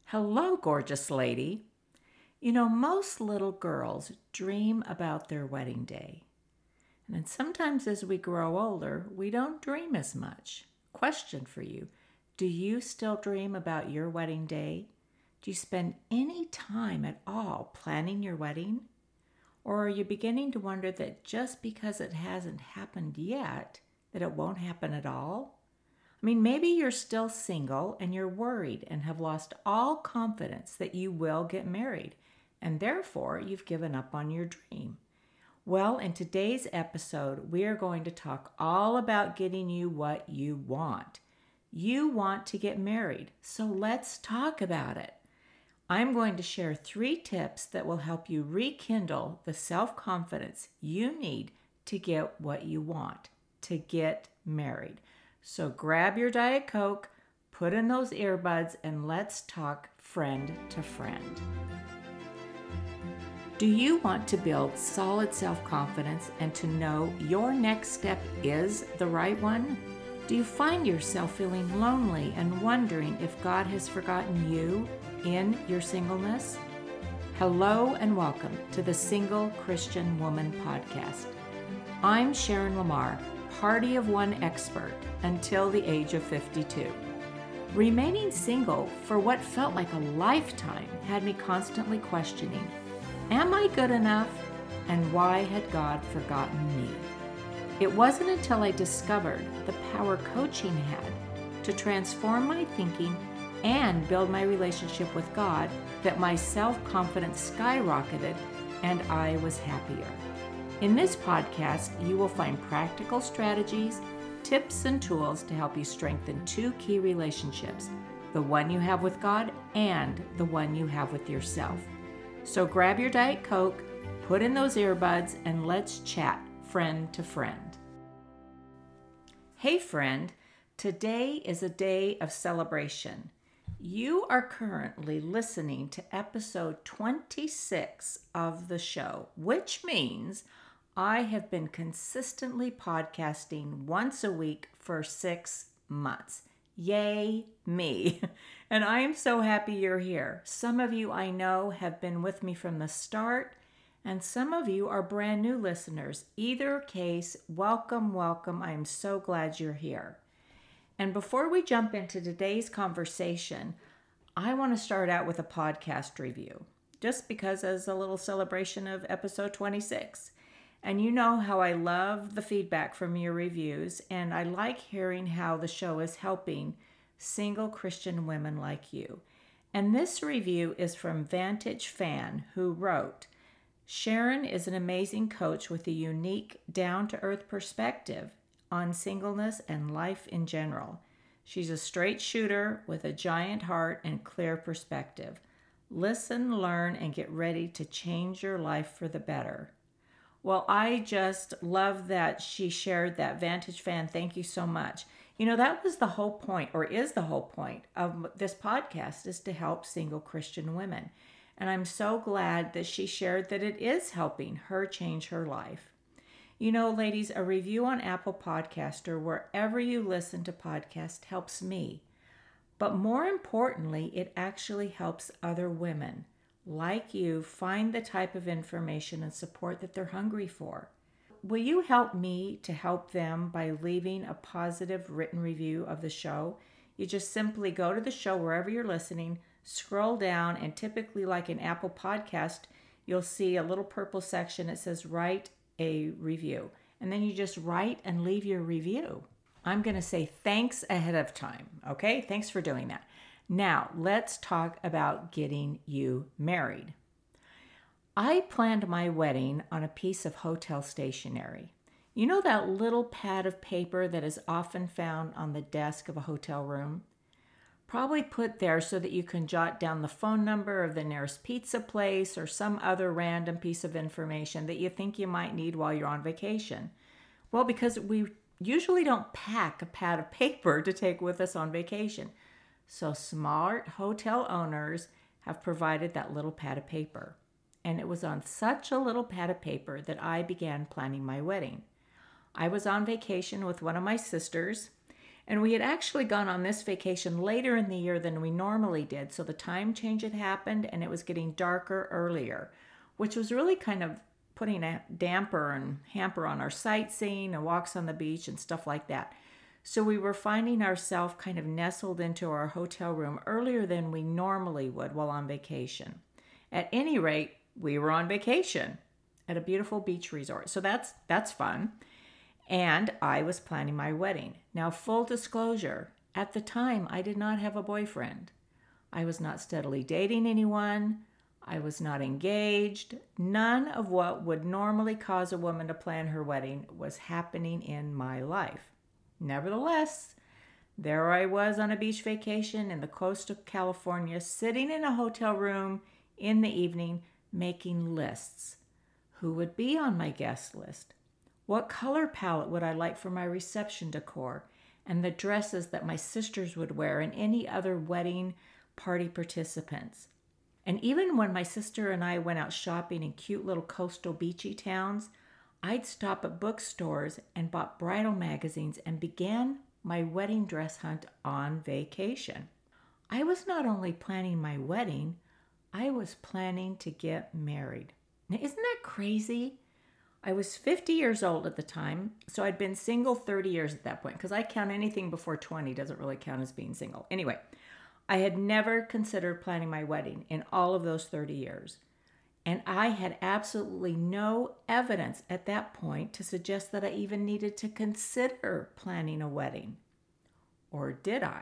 Hello, gorgeous lady. You know, most little girls dream about their wedding day. And then sometimes as we grow older, we don't dream as much. Question for you. Do you still dream about your wedding day? Do you spend any time at all planning your wedding? Or are you beginning to wonder that just because it hasn't happened yet, that it won't happen at all? I mean, maybe you're still single and you're worried and have lost all confidence that you will get married, and therefore you've given up on your dream. Well, in today's episode, we are going to talk all about getting you what you want. You want to get married, so let's talk about it. I'm going to share 3 tips that will help you rekindle the self-confidence you need to get what you want, to get married. So grab your Diet Coke, put in those earbuds, and let's talk friend to friend. Do you want to build solid self-confidence and to know your next step is the right one? Do you find yourself feeling lonely and wondering if God has forgotten you in your singleness? Hello and welcome to the Single Christian Woman Podcast. I'm Sharon Lamar, party of one expert until the age of 52. Remaining single for what felt like a lifetime had me constantly questioning, am I good enough? And why had God forgotten me? It wasn't until I discovered the power coaching had to transform my thinking and build my relationship with God that my self-confidence skyrocketed and I was happier. In this podcast, you will find practical strategies, tips, and tools to help you strengthen 2 key relationships, the one you have with God and the one you have with yourself. So grab your Diet Coke, put in those earbuds, and let's chat friend to friend. Hey friend, today is a day of celebration. You are currently listening to episode 26 of the show, which means I have been consistently podcasting once a week for 6 months. Yay, me. And I am so happy you're here. Some of you I know have been with me from the start, and some of you are brand new listeners. Either case, welcome, welcome. I am so glad you're here. And before we jump into today's conversation, I want to start out with a podcast review, just because as a little celebration of episode 26. And you know how I love the feedback from your reviews, and I like hearing how the show is helping single Christian women like you. And this review is from Vantage Fan, who wrote, Sharon is an amazing coach with a unique, down-to-earth perspective on singleness and life in general. She's a straight shooter with a giant heart and clear perspective. Listen, learn, and get ready to change your life for the better. Well, I just love that she shared that. Vantage Fan, thank you so much. You know, that was the whole point, or is the whole point of this podcast, is to help single Christian women. And I'm so glad that she shared that it is helping her change her life. You know, ladies, a review on Apple Podcast or wherever you listen to podcasts helps me. But more importantly, it actually helps other women like you find the type of information and support that they're hungry for. Will you help me to help them by leaving a positive written review of the show? You just simply go to the show wherever you're listening, scroll down, and typically like an Apple Podcast, you'll see a little purple section that says write a review. And then you just write and leave your review. I'm going to say thanks ahead of time, okay? Thanks for doing that. Now, let's talk about getting you married. I planned my wedding on a piece of hotel stationery. You know that little pad of paper that is often found on the desk of a hotel room? Probably put there so that you can jot down the phone number of the nearest pizza place or some other random piece of information that you think you might need while you're on vacation. Well, because we usually don't pack a pad of paper to take with us on vacation. So smart hotel owners have provided that little pad of paper. And it was on such a little pad of paper that I began planning my wedding. I was on vacation with one of my sisters, And we had actually gone on this vacation later in the year than we normally did. So the time change had happened and it was getting darker earlier, which was really kind of putting a damper and hamper on our sightseeing and walks on the beach and stuff like that. So we were finding ourselves kind of nestled into our hotel room earlier than we normally would while on vacation. At any rate, we were on vacation at a beautiful beach resort. So that's fun. And I was planning my wedding. Now, full disclosure, at the time, I did not have a boyfriend. I was not steadily dating anyone. I was not engaged. None of what would normally cause a woman to plan her wedding was happening in my life. Nevertheless, there I was on a beach vacation in the coast of California, sitting in a hotel room in the evening, making lists. Who would be on my guest list? What color palette would I like for my reception decor? And the dresses that my sisters would wear and any other wedding party participants. And even when my sister and I went out shopping in cute little coastal beachy towns, I'd stop at bookstores and bought bridal magazines and began my wedding dress hunt on vacation. I was not only planning my wedding, I was planning to get married. Now, isn't that crazy? I was 50 years old at the time, so I'd been single 30 years at that point, because I count anything before 20 doesn't really count as being single. Anyway, I had never considered planning my wedding in all of those 30 years. And I had absolutely no evidence at that point to suggest that I even needed to consider planning a wedding. Or did I?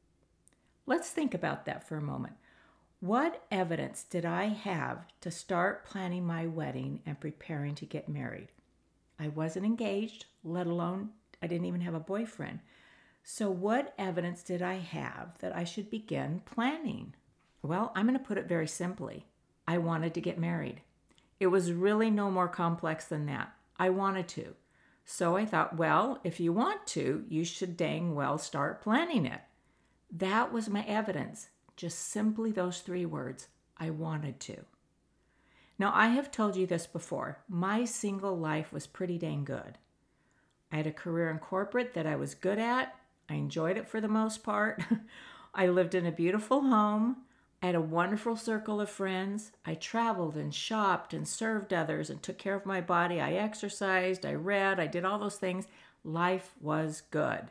Let's think about that for a moment. What evidence did I have to start planning my wedding and preparing to get married? I wasn't engaged, let alone I didn't even have a boyfriend. So what evidence did I have that I should begin planning? Well, I'm going to put it very simply. I wanted to get married. It was really no more complex than that. I wanted to. So I thought, well, if you want to, you should dang well start planning it. That was my evidence. Just simply those 3 words, I wanted to. Now, I have told you this before. My single life was pretty dang good. I had a career in corporate that I was good at. I enjoyed it for the most part. I lived in a beautiful home. I had a wonderful circle of friends. I traveled and shopped and served others and took care of my body. I exercised, I read, I did all those things. Life was good.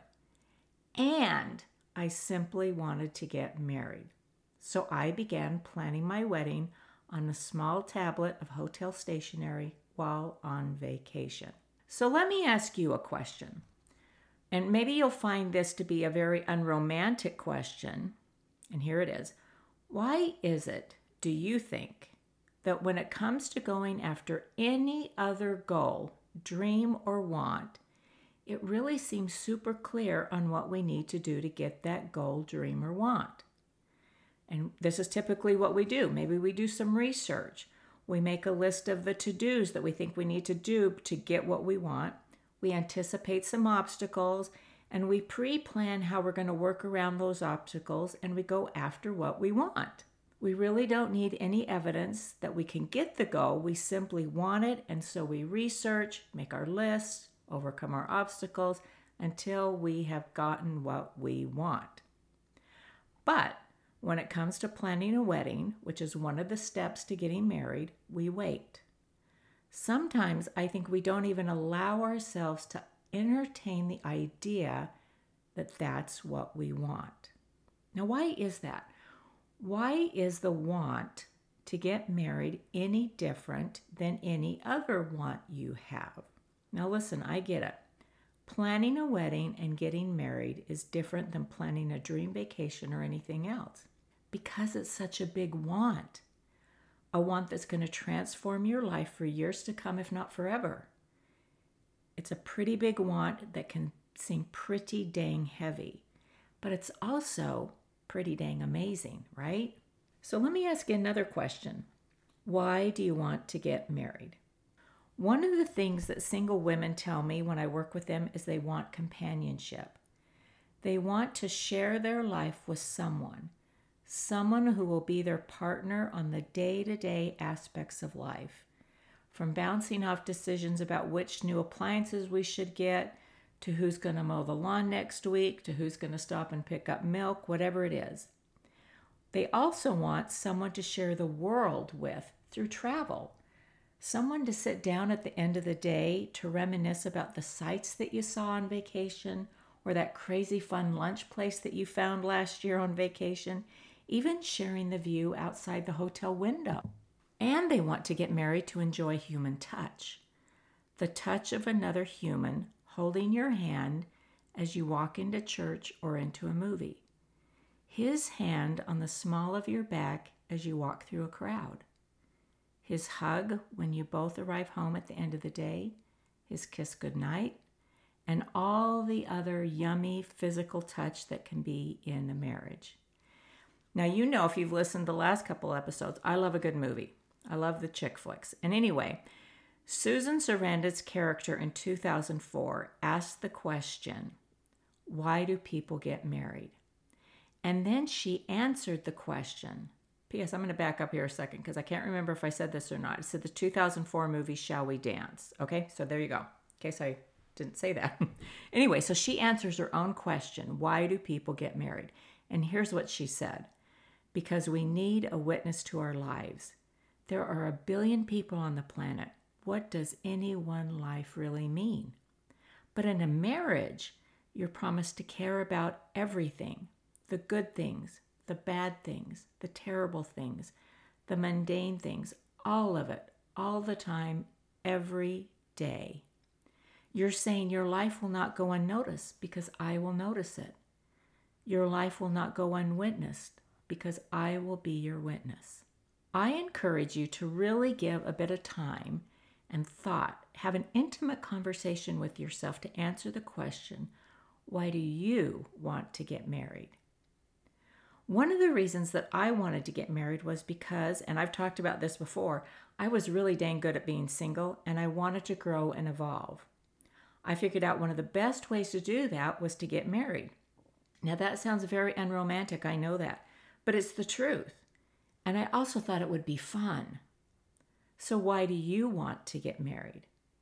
And I simply wanted to get married. So I began planning my wedding on a small tablet of hotel stationery while on vacation. So let me ask you a question. And maybe you'll find this to be a very unromantic question. And here it is. Why is it, do you think, that when it comes to going after any other goal, dream, or want, it really seems super clear on what we need to do to get that goal, dream, or want? And this is typically what we do. Maybe we do some research. We make a list of the to-dos that we think we need to do to get what we want. We anticipate some obstacles, and we pre-plan how we're going to work around those obstacles, and we go after what we want. We really don't need any evidence that we can get the goal. We simply want it, and so we research, make our lists, overcome our obstacles until we have gotten what we want. But when it comes to planning a wedding, which is one of the steps to getting married, we wait. Sometimes I think we don't even allow ourselves to entertain the idea that that's what we want. Now, why is that? Why is the want to get married any different than any other want you have? Now, listen, I get it. Planning a wedding and getting married is different than planning a dream vacation or anything else because it's such a big want. A want that's going to transform your life for years to come, if not forever. It's a pretty big want that can seem pretty dang heavy, but it's also pretty dang amazing, right? So let me ask you another question. Why do you want to get married? One of the things that single women tell me when I work with them is they want companionship. They want to share their life with someone who will be their partner on the day-to-day aspects of life. From bouncing off decisions about which new appliances we should get, to who's going to mow the lawn next week, to who's going to stop and pick up milk, whatever it is. They also want someone to share the world with through travel. Someone to sit down at the end of the day to reminisce about the sights that you saw on vacation, or that crazy fun lunch place that you found last year on vacation, even sharing the view outside the hotel window. And they want to get married to enjoy human touch. The touch of another human holding your hand as you walk into church or into a movie. His hand on the small of your back as you walk through a crowd. His hug when you both arrive home at the end of the day. His kiss goodnight. And all the other yummy physical touch that can be in a marriage. Now, you know, if you've listened to the last couple episodes, I love a good movie. I love the chick flicks. And anyway, Susan Sarandon's character in 2004 asked the question, why do people get married? And then she answered the question. P.S. I'm going to back up here a second because I can't remember if I said this or not. It said the 2004 movie, Shall We Dance? Okay, so there you go. In case I didn't say that. Anyway, so she answers her own question. Why do people get married? And here's what she said. Because we need a witness to our lives. There are 1 billion people on the planet. What does any one life really mean? But in a marriage, you're promised to care about everything. The good things, the bad things, the terrible things, the mundane things, all of it, all the time, every day. You're saying your life will not go unnoticed because I will notice it. Your life will not go unwitnessed because I will be your witness. I encourage you to really give a bit of time and thought, have an intimate conversation with yourself to answer the question, why do you want to get married? One of the reasons that I wanted to get married was because, and I've talked about this before, I was really dang good at being single and I wanted to grow and evolve. I figured out one of the best ways to do that was to get married. Now that sounds very unromantic, I know that, but it's the truth. And I also thought it would be fun. So why do you want to get married?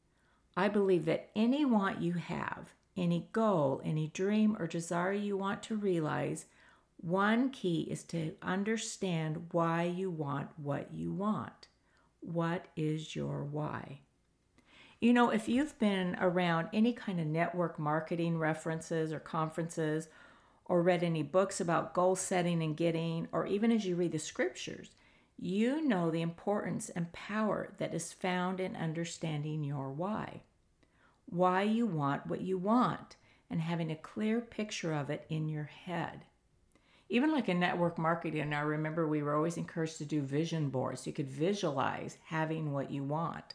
I believe that any want you have, any goal, any dream or desire you want to realize, one key is to understand why you want what you want. What is your why? You know, if you've been around any kind of network marketing references or conferences, or read any books about goal setting and getting, or even as you read the scriptures, you know the importance and power that is found in understanding your why. Why you want what you want, and having a clear picture of it in your head. Even like in network marketing, I remember we were always encouraged to do vision boards. You could visualize having what you want.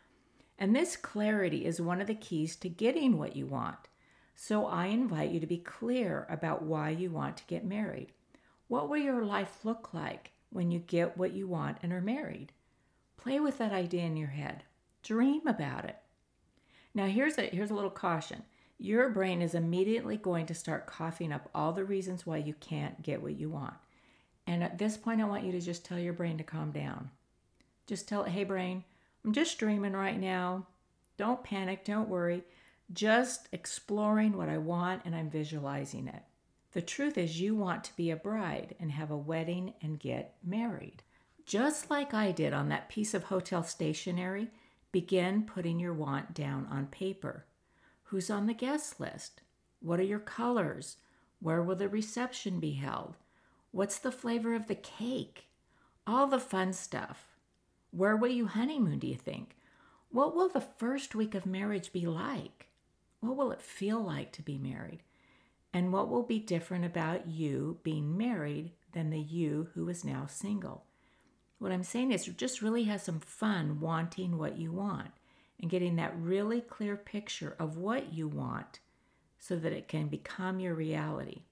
And this clarity is one of the keys to getting what you want. So I invite you to be clear about why you want to get married. What will your life look like when you get what you want and are married? Play with that idea in your head. Dream about it. Now here's a little caution. Your brain is immediately going to start coughing up all the reasons why you can't get what you want. And at this point, I want you to just tell your brain to calm down. Just tell it, hey brain, I'm just dreaming right now. Don't panic, don't worry. Just exploring what I want and I'm visualizing it. The truth is you want to be a bride and have a wedding and get married. Just like I did on that piece of hotel stationery, begin putting your want down on paper. Who's on the guest list? What are your colors? Where will the reception be held? What's the flavor of the cake? All the fun stuff. Where will you honeymoon, do you think? What will the first week of marriage be like? What will it feel like to be married? And what will be different about you being married than the you who is now single? What I'm saying is just really have some fun wanting what you want and getting that really clear picture of what you want so that it can become your reality.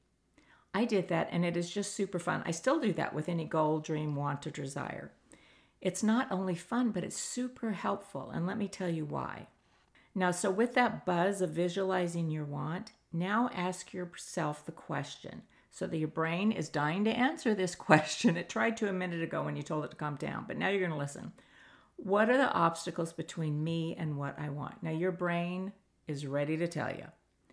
I did that and it is just super fun. I still do that with any goal, dream, want, or desire. It's not only fun, but it's super helpful. And let me tell you why. Now, so with that buzz of visualizing your want, now ask yourself the question so that your brain is dying to answer this question. It tried to a minute ago when you told it to calm down, but now you're going to listen. What are the obstacles between me and what I want? Now, your brain is ready to tell you.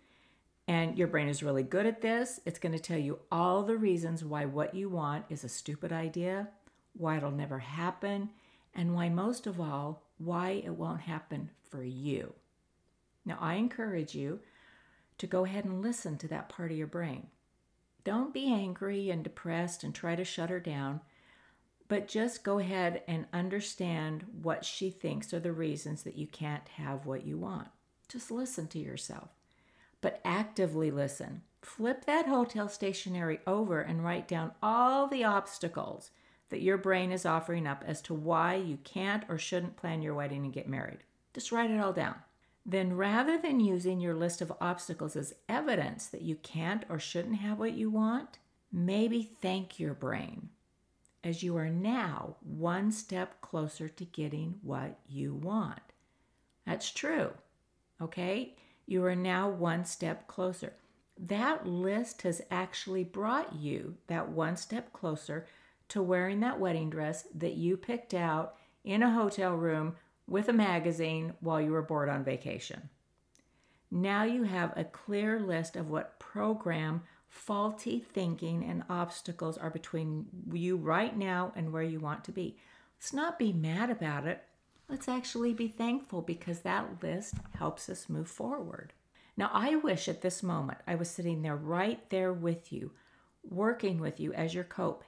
And your brain is really good at this. It's going to tell you all the reasons why what you want is a stupid idea, why it'll never happen, and why, most of all, why it won't happen for you. Now, I encourage you to go ahead and listen to that part of your brain. Don't be angry and depressed and try to shut her down, but just go ahead and understand what she thinks are the reasons that you can't have what you want. Just listen to yourself, but actively listen. Flip that hotel stationery over and write down all the obstacles that your brain is offering up as to why you can't or shouldn't plan your wedding and get married. Just write it all down. Then, rather than using your list of obstacles as evidence that you can't or shouldn't have what you want, maybe thank your brain, as you are now one step closer to getting what you want. That's true, okay? You are now one step closer. That list has actually brought you that one step closer to wearing that wedding dress that you picked out in a hotel room with a magazine while you were bored on vacation. Now you have a clear list of what program, faulty thinking, and obstacles are between you right now and where you want to be. Let's not be mad about it. Let's actually be thankful, because that list helps us move forward. Now, I wish at this moment I was sitting there right there with you, working with you as your coach,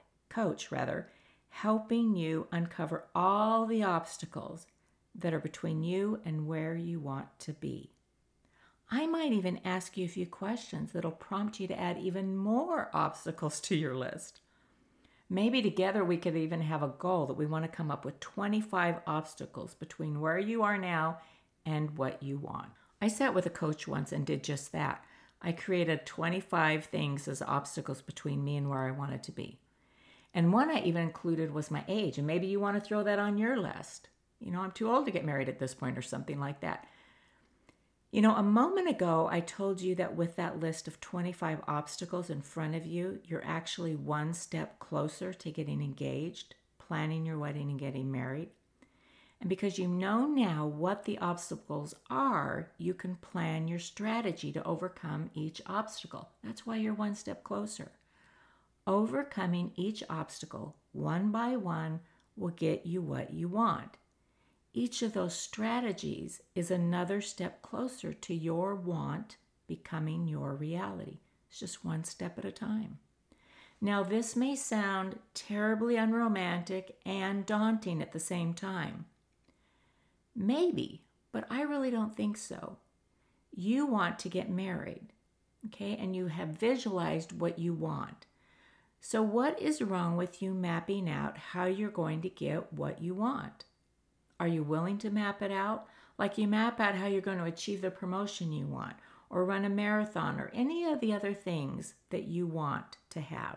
helping you uncover all the obstacles that are between you and where you want to be. I might even ask you a few questions that'll prompt you to add even more obstacles to your list. Maybe together we could even have a goal that we want to come up with 25 obstacles between where you are now and what you want. I sat with a coach once and did just that. I created 25 things as obstacles between me and where I wanted to be. And one I even included was my age. And maybe you want to throw that on your list. I'm too old to get married at this point, or something like that. A moment ago, I told you that with that list of 25 obstacles in front of you, you're actually one step closer to getting engaged, planning your wedding, and getting married. And because you know now what the obstacles are, you can plan your strategy to overcome each obstacle. That's why you're one step closer. Overcoming each obstacle, one by one, will get you what you want. Each of those strategies is another step closer to your want becoming your reality. It's just one step at a time. Now, this may sound terribly unromantic and daunting at the same time. Maybe, but I really don't think so. You want to get married, okay? And you have visualized what you want. So what is wrong with you mapping out how you're going to get what you want? Are you willing to map it out? Like you map out how you're going to achieve the promotion you want, or run a marathon, or any of the other things that you want to have.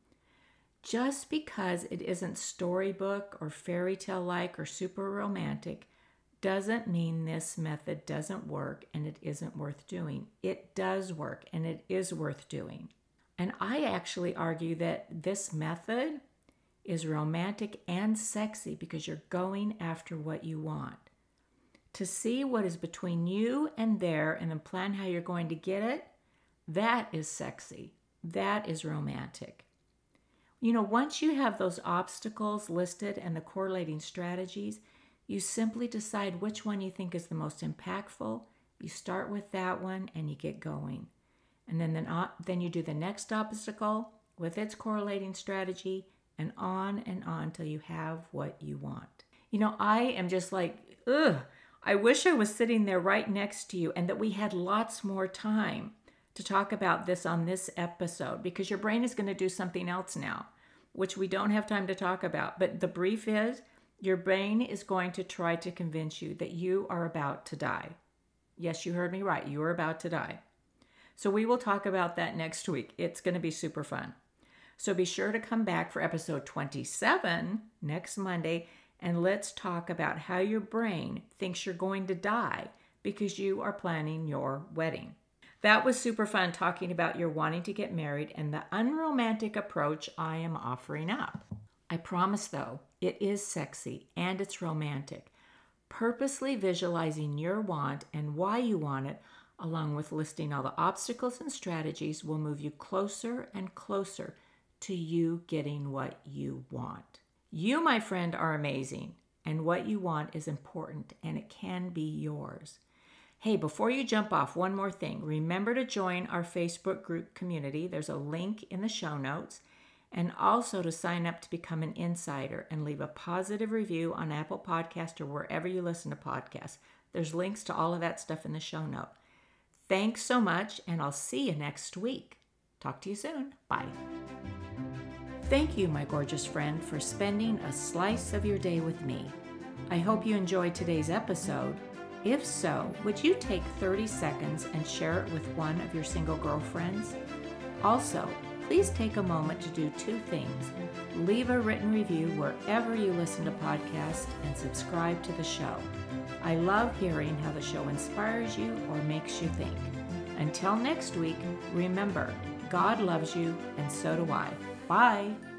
Just because it isn't storybook or fairy tale like or super romantic doesn't mean this method doesn't work and it isn't worth doing. It does work and it is worth doing. And I actually argue that this method is romantic and sexy because you're going after what you want. To see what is between you and there and then plan how you're going to get it, that is sexy. That is romantic. Once you have those obstacles listed and the correlating strategies, you simply decide which one you think is the most impactful. You start with that one and you get going. And then you do the next obstacle with its correlating strategy, and on till you have what you want. I am just like, I wish I was sitting there right next to you and that we had lots more time to talk about this on this episode, because your brain is going to do something else now, which we don't have time to talk about. But the brief is, your brain is going to try to convince you that you are about to die. Yes, you heard me right. You are about to die. So we will talk about that next week. It's going to be super fun. So be sure to come back for episode 27 next Monday, and let's talk about how your brain thinks you're going to die because you are planning your wedding. That was super fun, talking about your wanting to get married and the unromantic approach I am offering up. I promise, though, it is sexy and it's romantic. Purposely visualizing your want and why you want it along with listing all the obstacles and strategies, will move you closer and closer to you getting what you want. You, my friend, are amazing, and what you want is important, and it can be yours. Hey, before you jump off, one more thing. Remember to join our Facebook group community. There's a link in the show notes. And also to sign up to become an insider and leave a positive review on Apple Podcasts or wherever you listen to podcasts. There's links to all of that stuff in the show note. Thanks so much, and I'll see you next week. Talk to you soon. Bye. Thank you, my gorgeous friend, for spending a slice of your day with me. I hope you enjoyed today's episode. If so, would you take 30 seconds and share it with one of your single girlfriends? Also, please take a moment to do two things. Leave a written review wherever you listen to podcasts and subscribe to the show. I love hearing how the show inspires you or makes you think. Until next week, remember, God loves you and so do I. Bye.